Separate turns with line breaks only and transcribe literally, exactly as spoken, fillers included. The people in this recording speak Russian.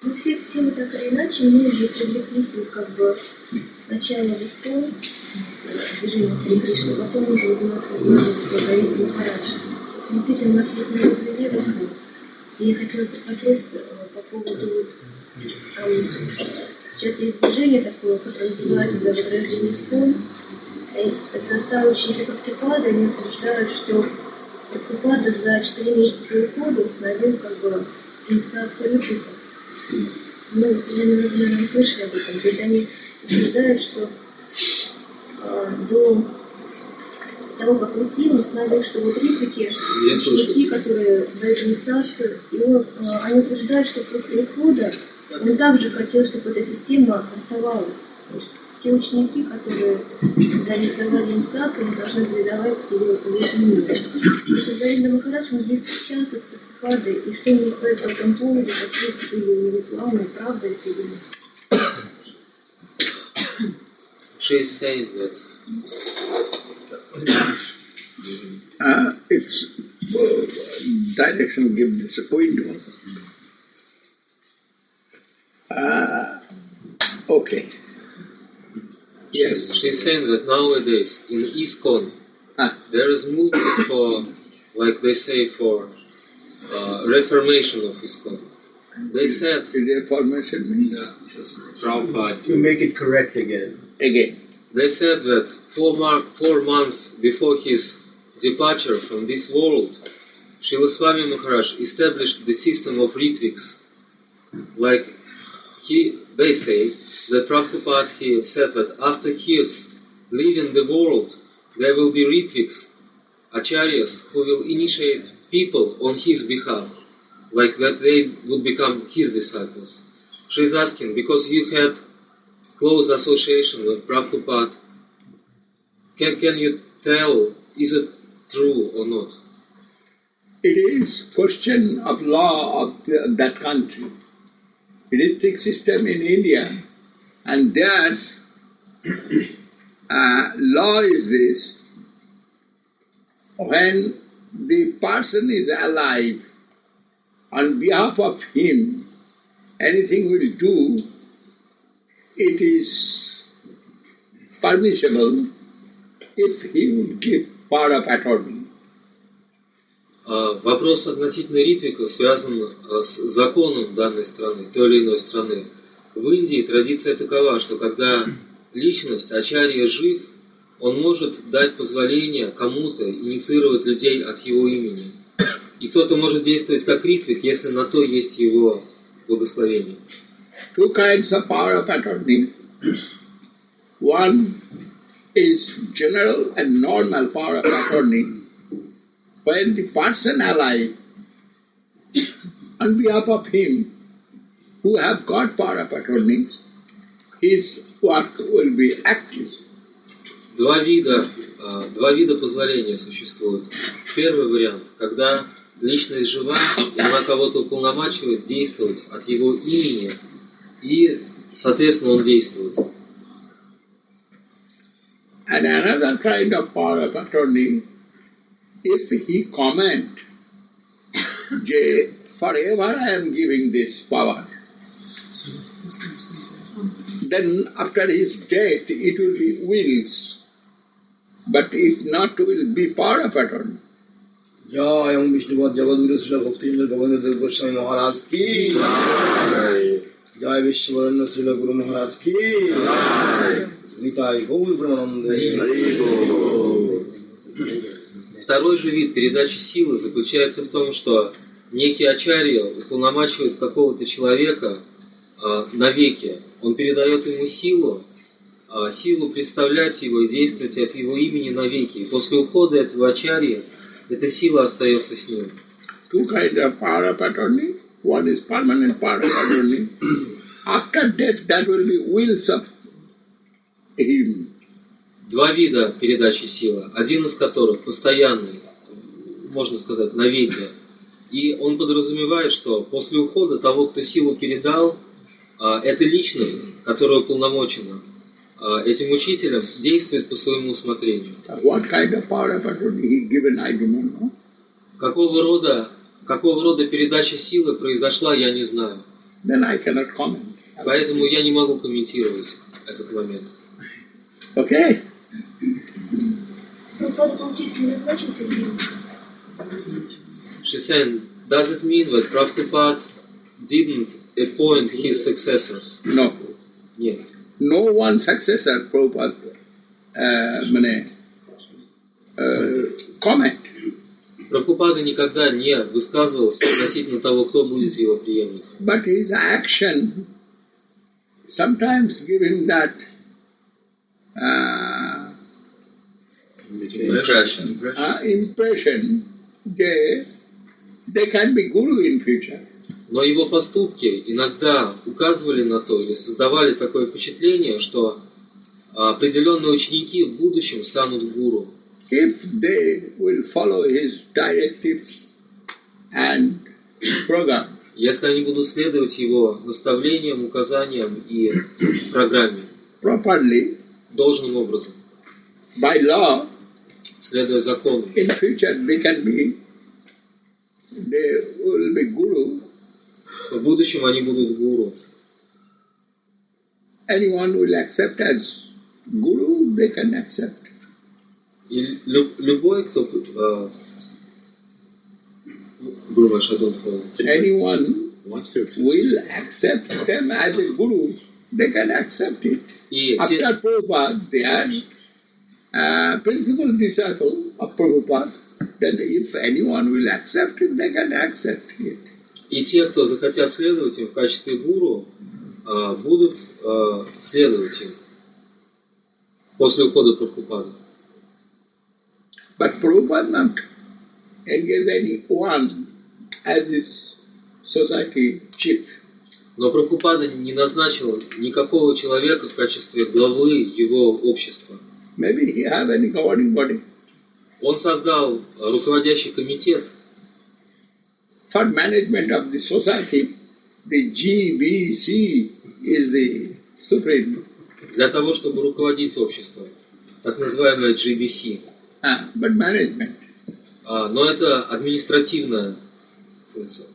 Ну, все, все мы так или иначе, многие привлеклись вот как бы сначала в ИСККОН, движение Хари Кришна, потом уже узнать благодарить Махараджа. В связи с этим у нас есть много друзей в ИСККОН. И я хотела посмотреть по поводу вот, там, сейчас есть движение такое, которое называется «За возрождение ИСККОН». Это стало ученики Прабхупады, они утверждают, что Прабхупада за четыре месяца до ухода установил как бы инициацию Рупика. Ну, я, наверное, не слышали об этом. То есть они утверждают, что э, до того, как уйти, он установил, что вот Рупики, ученики, которые дают инициацию, и он, э, они утверждают, что после ухода он также хотел, чтобы эта система оставалась. То есть те ученики, которые реализовали инициацию, они должны передавать его, его имя. То есть Завидна Махарадж, он здесь встречался с Прабхупадой, и что ему стоит по этому поводу, какие были у него планы, правда это или нет?
She is saying that
uh, it's uh, direction given disappointment. Uh, okay. Yes.
She is saying that nowadays in ISKCON
ah.
there is movement for, like they say, for uh, reformation of ISKCON. They said
reformation means
Prabhupada
to make it correct again.
Again.
They said that four, mar- four months before his departure from this world, Srila Swami Maharaj established the system of Ritviks. Like he, they say that Prabhupada he said that after his leaving the world, there will be Ritviks, acharyas, who will initiate people on his behalf, like that they would become his disciples. She is asking, because you had close association with Prabhupada, can, can you tell, is it true or not?
It is question of law of the, that country. Ritik system in India, and that uh, law is this: when the person is alive, on behalf of him, anything will do, it is permissible if he would give power of attorney.
Вопрос относительно ритвиков связан с законом данной страны, той или иной страны. В Индии традиция такова, что когда личность, ачарья жив, он может дать позволение кому-то инициировать людей от его имени. И кто-то может действовать как ритвик, если на то есть его благословение.
Two kinds of power of attorney. One is general and normal power of attorney. When the person alive, on behalf of him, who have got power of attorney, his work will be active.
Два вида, два вида позволения существуют. Первый вариант, когда личность жива, и она кого-то уполномачивает действовать от его имени, и, соответственно, он действует.
And another kind of power of attorney, if he comment, forever I am giving this power, then after his death it will be wills, but if not, will be power of attorney.
Jai Om Vishnupad Jagadguru Srila Bhaktivinoda Govindadeva Goswami Maharaj ki Jai. Jai Vishwavarana Srila Guru Maharaj ki Jai. Nitai Gaur Pramanande.
Второй же вид передачи силы заключается в том, что некий ачарья уполномачивает какого-то человека э, навеки. Он передает ему силу, э, силу представлять его и действовать от его имени навеки. И после ухода этого ачарьи эта сила остается с ним.
Two kinds of power of attorney. One is permanent power of attorney. After death, that will be wills of him.
Два вида передачи силы, один из которых постоянный, можно сказать, навеки. И он подразумевает, что после ухода того, кто силу передал, эта личность, которая уполномочена этим учителем, действует по своему усмотрению.
What kind of power of attorney he given, I do not know.
Какого рода, какого рода передача силы произошла, я не знаю.
then I cannot comment.
Поэтому я не могу комментировать этот момент.
Okay?
Прабхупада, получается, не назначен преемником?
She's saying, does it mean that Prabhupada didn't appoint his successors?
No.
Нет.
No one successor, Prabhupada, uh, mane, uh, comment.
Прабхупада никогда не высказывался относительно того, кто будет его преемником.
But his action sometimes give him that uh,
Impression.
uh, impression that they can be guru in future.
Но его поступки иногда указывали на то или создавали такое впечатление, что определенные ученики в будущем станут гуру.
If they will follow his directives and program.
Если они будут следовать его наставлениям, указаниям и программе
Properly,
должным образом,
by law,
следуя закону,
in future they can be, they will be guru.
в будущем они будут гуру.
Anyone will accept as guru, they can accept.
И лю- любой, кто... Uh, грубо говоря, I don't follow.
Anyone
Wants to accept.
will accept them as a guru, they can accept it.
И
After
те,
Prabhupada, they are uh, principal disciple of Prabhupada. Then if anyone will accept it, they can accept it.
и те, кто захотят следовать им в качестве гуру, uh, будут uh, следовать им после ухода Прабхупады.
But Prabhupada not engage anyone as his society chief.
Но Прабхупада не назначил никакого человека в качестве главы его общества.
Maybe he have any governing body.
Он создал руководящий комитет
For management of the society, the G B C is the supreme.
для того, чтобы руководить обществом, так называемое джи би си.
Ah, but management.
А, но это административная функция.